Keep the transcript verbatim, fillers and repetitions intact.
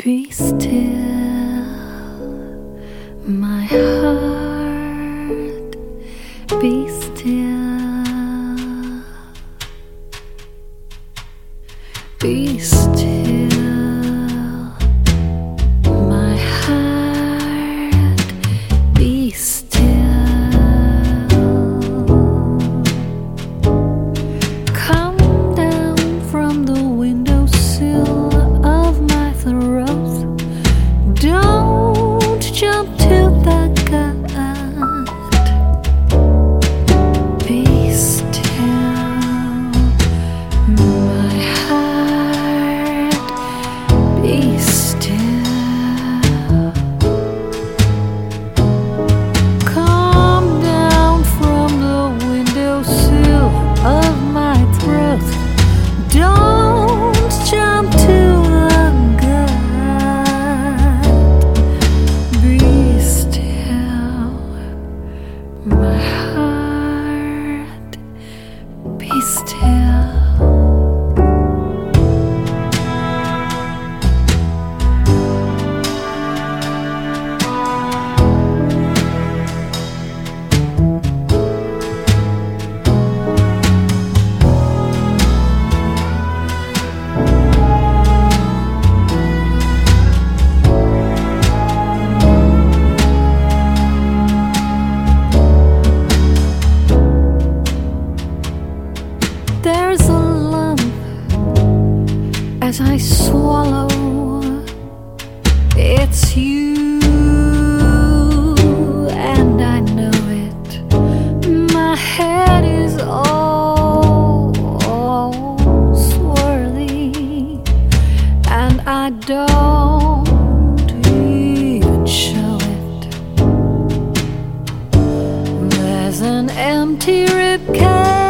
Be still, my heart, be still, be still, my heart, be still. Come down from the windowsill of my throat. Don't jump to the gut. Be still, my heart, be still. Come down from the windowsill of my throat. Don't jump to the gut. Be still, my heart, be still. There's a lump as I swallow. It's you, and I know it. My head is all, all swirly, and I don't even show it. There's an empty rib cage